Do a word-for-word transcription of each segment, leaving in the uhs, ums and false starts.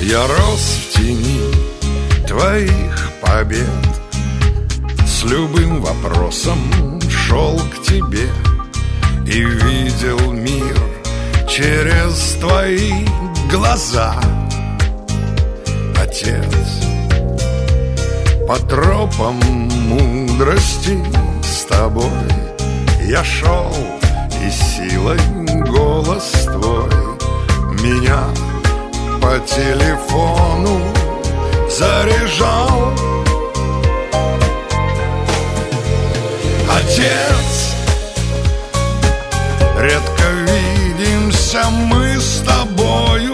Я рос в тени твоих побед, с любым вопросом шел к тебе и видел мир через твои глаза. Отец, по тропам мудрости с тобой я шел, и силой голос твой меня по телефону заряжал. Отец, редко видимся мы с тобою.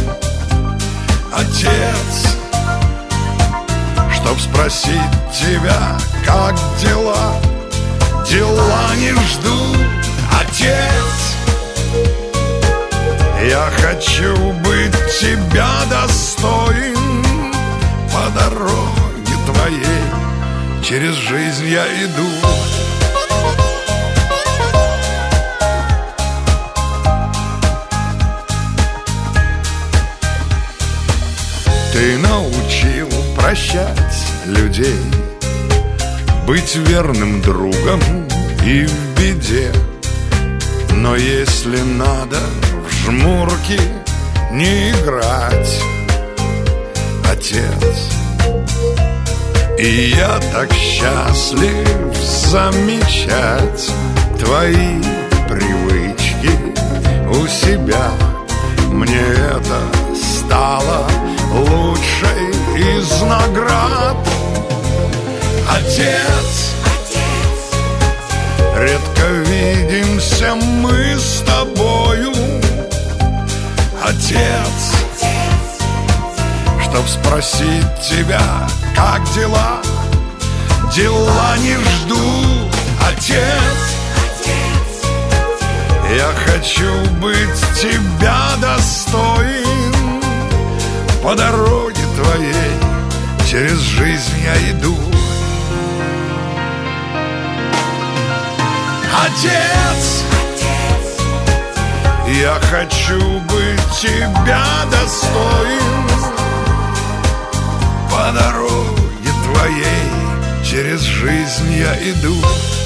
Отец, чтоб спросить тебя, как дела, дела не ждут. Отец, я хочу быть тебя достоин. По дороге твоей через жизнь я иду. Ты научил прощать людей, быть верным другом и в беде. Но если надо в жмурки не играть, Отец, и я так счастлив замечать твои привычки у себя. Мне это стало лучшей из наград. Отец, редко видимся мы с тобою. Отец, чтоб спросить тебя, как дела, дела не ждут. Отец, я хочу быть тебя достоин. По дороге твоей через жизнь я иду. Отец, я хочу быть тебя достоин. По дороге твоей через жизнь я иду.